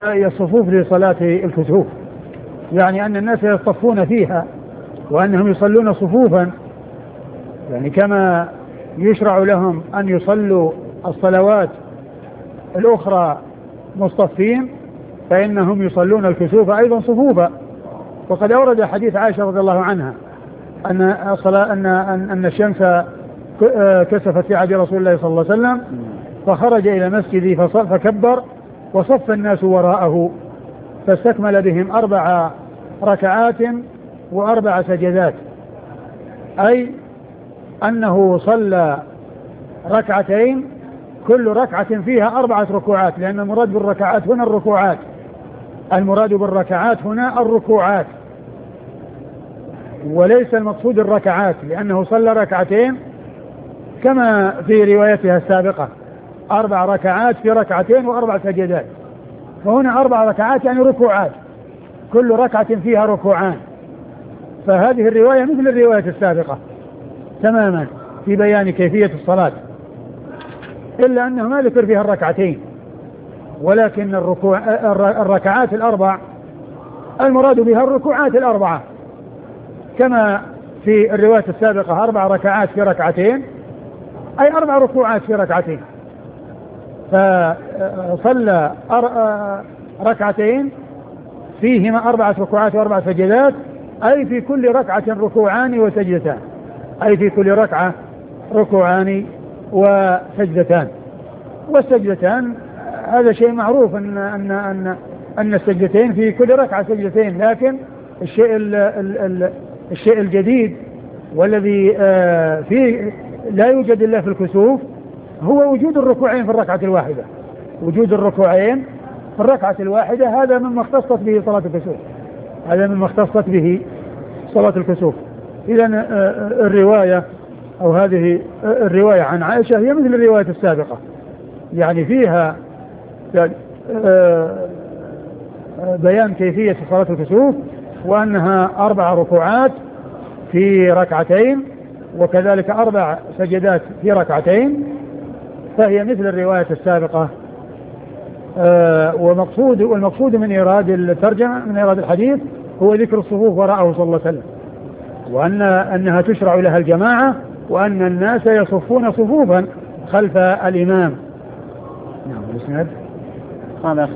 الصفوف لصلاة الكسوف، يعني أن الناس يصطفون فيها وأنهم يصلون صفوفا، يعني كما يشرع لهم أن يصلوا الصلوات الأخرى مصطفين، فإنهم يصلون الكسوف أيضا صفوفا. وقد أورد حديث عائشة رضي الله عنها أن الشمس كسفت في عهد رسول الله صلى الله عليه وسلم، فخرج إلى مسجدي فكبر وصف الناس وراءه، فاستكمل بهم 4 ركعات و4 سجدات، أي أنه صلى ركعتين كل ركعة فيها 4 ركوعات، لأن المراد بالركعات هنا الركوعات، المراد بالركعات هنا الركوعات وليس المقصود الركعات، لأنه صلى ركعتين كما في روايتها السابقة 4 ركعات في ركعتين و4 سجدات، فهنا 4 ركعات يعني ركوعات، كل ركعة فيها ركوعان. فهذه الرواية مثل الرواية السابقة تماما في بيان كيفية الصلاة، إلا أنه ما ذكر فيها الركعتين، ولكن الركعات ال4 المراد بها الركوعات ال4، كما في الرواية السابقة 4 ركعات في ركعتين أي 4 ركوعات في ركعتين، فصلى ركعتين فيهما 4 ركوعات و4 سجدات، أي في كل ركعة ركوعان وسجدتان، أي في كل ركعة ركوعان وسجدتان. والسجدتان هذا شيء معروف أن السجدتين في كل ركعة سجدتين، لكن الشيء الجديد والذي فيه لا يوجد إلا في الكسوف هو وجود الركوعين في الركعة الواحدة، وجود الركوعين في الركعة الواحدة، هذا مما اختصت به صلاة الكسوف، هذا مما اختصت به صلاة الكسوف. إذن الرواية أو هذه الرواية عن عائشة هي مثل الرواية السابقة، يعني فيها بيان كيفية صلاة الكسوف، وأنها 4 ركوعات في ركعتين، وكذلك 4 سجدات في ركعتين، فهي مثل الرواية السابقة. والمقصود من إيراد الترجمة، من إيراد الحديث، هو ذكر الصفوف وراءه صلى الله عليه وسلم، وأنها تشرع لها الجماعة، وأن الناس يصفون صفوفا خلف الإمام. نعم.